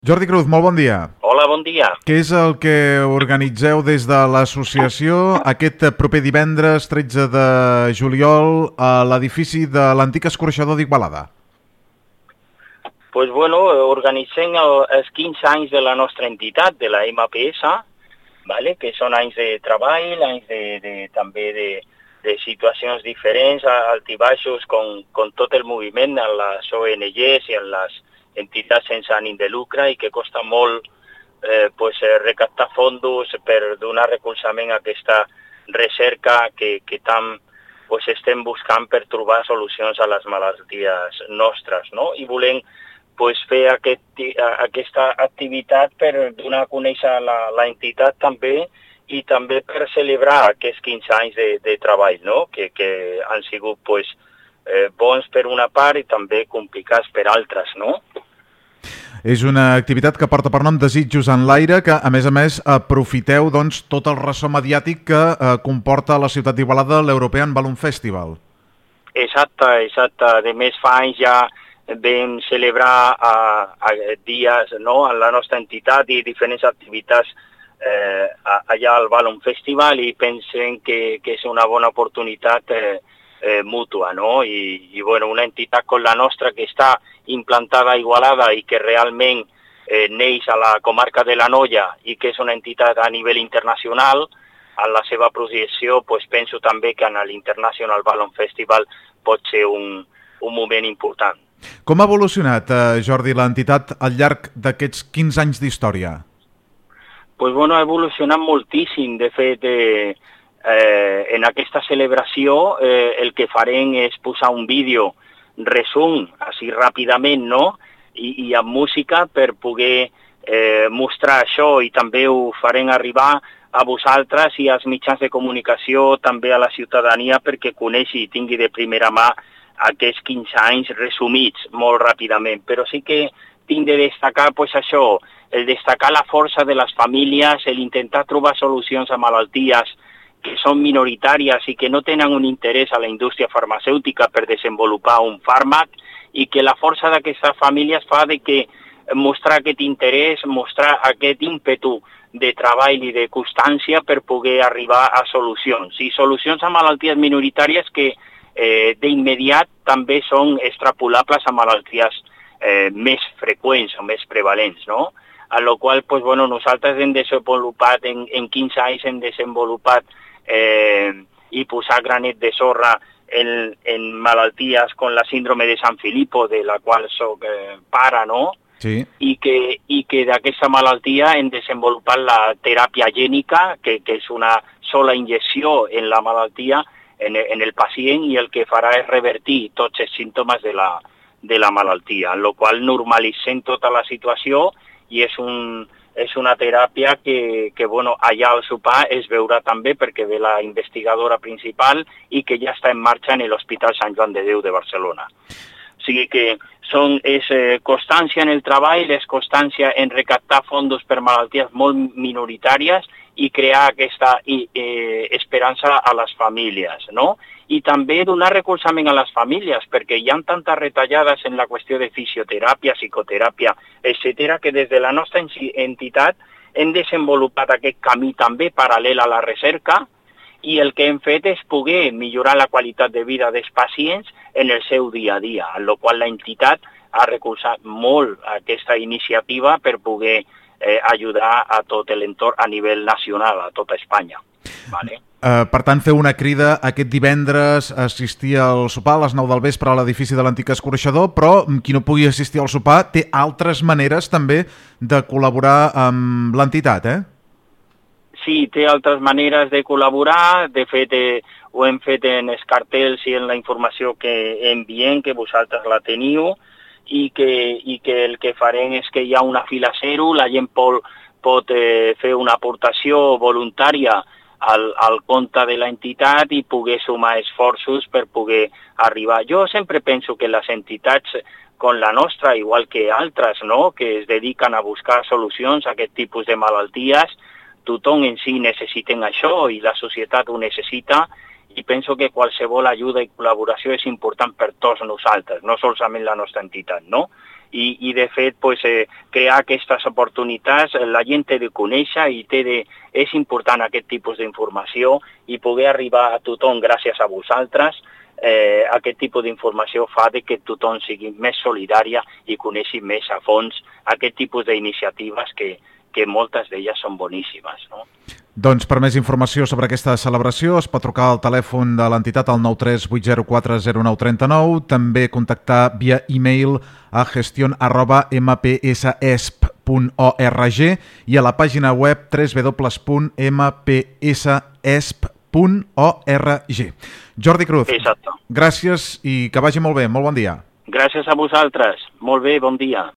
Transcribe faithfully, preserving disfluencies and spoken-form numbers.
Jordi Cruz, molt bon dia. Hola, bon dia. Què és el que organitzeu des de l'associació aquest proper divendres tretze de juliol a l'edifici de l'antic escorxador d'Igualada? Pues bueno, organitzem el, els quinze anys de la nostra entitat, de la M P S, vale? Que són anys de treball, anys de, de, també de, de situacions diferents, altibaixos, com, com tot el moviment en les O N Ges i en les entitats sense ànim de lucre i que costa molt eh, pues, recaptar fons per donar recolzament a aquesta recerca que, que tant pues, estem buscant per trobar solucions a les malalties nostres, no? I volem pues, fer aquest, aquesta activitat per donar a conèixer la, la entitat també i també per celebrar aquests quinze anys de, de treball, no? que, que han sigut pues, eh, bons per una part i també complicats per altres, no? És una activitat que porta per nom Desitjos en l'aire, que a més a més aprofiteu doncs, tot el ressò mediàtic que eh, comporta a la ciutat d'Igualada l'European Balloon Festival. Exacte, exacte. A més fa anys ja vam celebrar a, a dies no, en la nostra entitat i diferents activitats eh, allà al Balloon Festival i pensem que, que és una bona oportunitat eh, Eh, mútua, no? I, i bueno, una entitat com la nostra que està implantada a Igualada i que realment eh, neix a la comarca de l'Anoia i que és una entitat a nivell internacional, en la seva projecció, pues, penso també que en l'International Balloon Festival pot ser un, un moment important. Com ha evolucionat, eh, Jordi, l'entitat al llarg d'aquests quinze anys d'història? Pues bueno, ha evolucionat moltíssim. De fet, eh, Eh, en aquesta celebració eh, el que farem és posar un vídeo resum, així ràpidament, no? I, i amb música per poder eh, mostrar això i també ho farem arribar a vosaltres i als mitjans de comunicació, també a la ciutadania perquè coneixi i tingui de primera mà aquests quinze anys resumits molt ràpidament. Però sí que tinc de destacar pues, això, el destacar la força de les famílies, l'intentar trobar solucions a malalties que són minoritàries i que no tenen un interès a la indústria farmacèutica per desenvolupar un fàrmac i que la força d'aquestes famílies fa de que mostrar aquest interès, mostrar aquest ímpetu de treball i de constància per poder arribar a solucions. I solucions a malalties minoritàries que eh, d'immediat també són extrapolables a malalties eh, més freqüents o més prevalents, no? A la qual pues, bueno, nosaltres hem desenvolupat, en, en quinze anys hem desenvolupat Eh, i posar granet de sorra en, en malalties com la síndrome de San Filippo, de la qual soc eh, pare, no? Sí. I que, i que d'aquesta malaltia hem desenvolupat la teràpia gènica, que, que és una sola injecció en la malaltia, en, en el pacient, i el que farà és revertir tots els símptomes de la, de la malaltia, en la qual normalitzem tota la situació i és un... és una teràpia que, que bueno, allà al sopar es veurà també perquè ve la investigadora principal i que ja està en marxa en l'Hospital Sant Joan de Déu de Barcelona. O sigui que són, és eh, constància en el treball, és constància en recaptar fons per malalties molt minoritàries i crear aquesta eh, esperança a les famílies, no? I també donar recolzament a les famílies, perquè hi ha tantes retallades en la qüestió de fisioteràpia, psicoteràpia, etcètera, que des de la nostra entitat hem desenvolupat aquest camí també paral·lel a la recerca i el que hem fet és poder millorar la qualitat de vida dels pacients en el seu dia a dia, en la qual l'entitat ha recolzat molt aquesta iniciativa per poder eh, ajudar a tot l'entorn a nivell nacional, a tota Espanya. Vale? Uh, per tant, feu una crida aquest divendres a assistir al sopar a les nou del vespre a l'edifici de l'antic escorxador, però qui no pugui assistir al sopar té altres maneres també de col·laborar amb l'entitat, eh? Sí, té altres maneres de col·laborar. De fet, eh, ho hem fet en els cartells i en la informació que enviem, que vosaltres la teniu, i que, i que el que farem és que hi ha una fila zero, la gent pot, pot eh, fer una aportació voluntària al, al compte de l'entitat i poder sumar esforços per poder arribar. Jo sempre penso que les entitats com la nostra, igual que altres, no?, que es dediquen a buscar solucions a aquest tipus de malalties, tothom en si necessiten això i la societat ho necessita i penso que qualsevol ajuda i col·laboració és important per tots nosaltres, no solament la nostra entitat, no? i, i de fet, pues, eh, crear aquestes oportunitats, la gent té de conèixer i té de, és important aquest tipus d'informació i poder arribar a tothom gràcies a vosaltres. Eh, aquest tipus d'informació fa de que tothom sigui més solidària i coneixi més a fons aquest tipus d'iniciatives que, que moltes d'elles són boníssimes, no? Doncs per més informació sobre aquesta celebració es pot trucar al telèfon de l'entitat al nou tres vuit zero quatre zero nou tres nou, també contactar via e-mail a gestión arroba m p s e s p punt org i a la pàgina web w w w punt m p s e s p punt org. Jordi Cruz, Exacte. Gràcies i que vagi molt bé, molt bon dia. Gràcies a vosaltres, molt bé, bon dia.